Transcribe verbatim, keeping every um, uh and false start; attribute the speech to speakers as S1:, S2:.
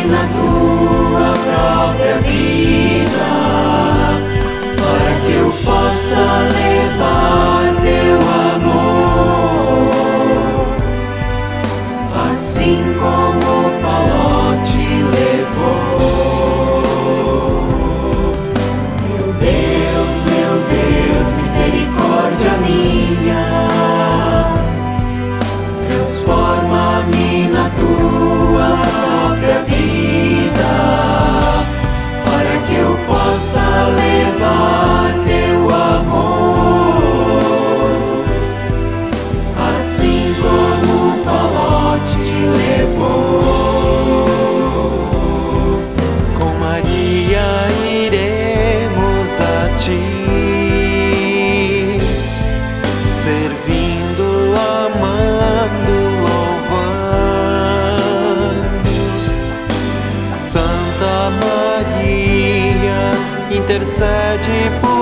S1: na tua própria vida, para que eu possa levar teu amor, assim como o Paló te levou. Meu Deus, meu Deus, misericórdia minha, transforma-me na tua própria vida, para que eu possa levar teu amor, assim como o Paló te levou.
S2: Com Maria iremos a ti, servindo, amando, louvando. Santa Maria, intercede por